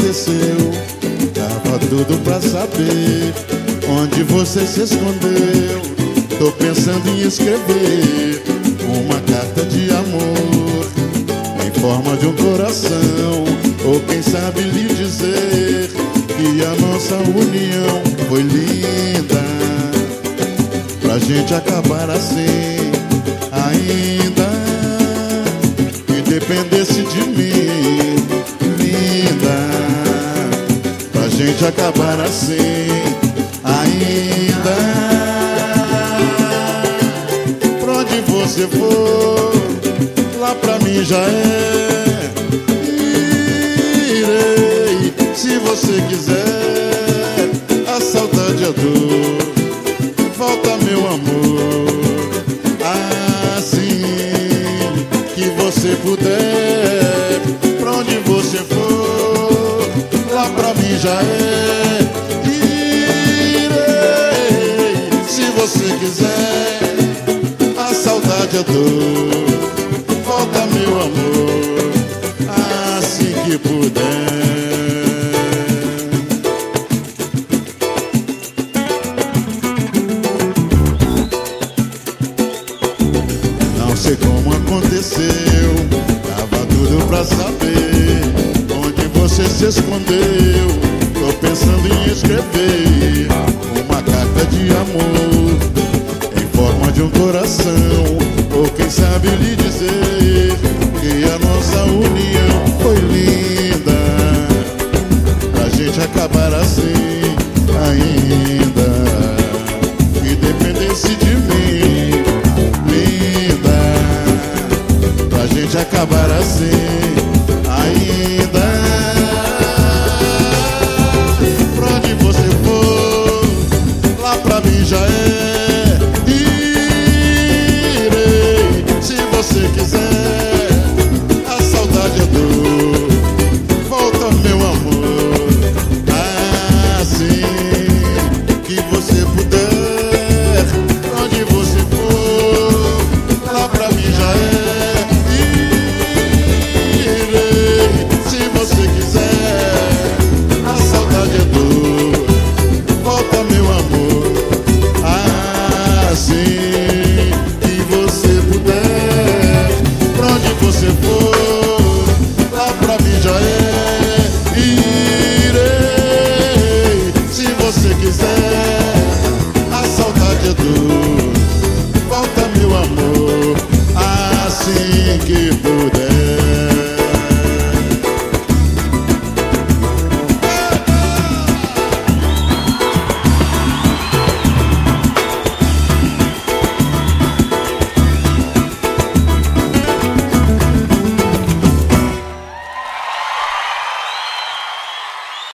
aconteceu. Tava tudo pra saber onde você se escondeu. Tô pensando em escrever uma carta de amor em forma de um coração, ou quem sabe lhe dizer que a nossa união foi linda, pra gente acabar assim ainda, que dependesse de mim, linda, pra gente acabar assim ainda. Pra onde você for, lá pra mim já é. Irei, se você quiser. A saudade e a dor, volta meu amor, assim que você puder. Pra onde você for, lá pra mim já é. Irei, se você quiser. A saudade e a dor, volta meu amor, assim que puder. Não sei como aconteceu, tava tudo pra saber onde você se escondeu. Tô pensando em escrever uma carta de amor em forma de um coração, ou quem sabe lhe dizer que a nossa união foi linda, pra gente acabar assim ainda, que dependesse de mim, linda, pra gente acabar assim ainda. Pra onde você for, lá pra mim já é. Se quiser, a saudade é dor, volta meu amor, assim que você puder. Onde você for, lá pra mim já é. Irei, se você quiser. A saudade é dor, volta meu amor, assim que você puder. Você for, lá pra mim já é. Irei, se você quiser. A saudade é dor, volta meu amor, assim que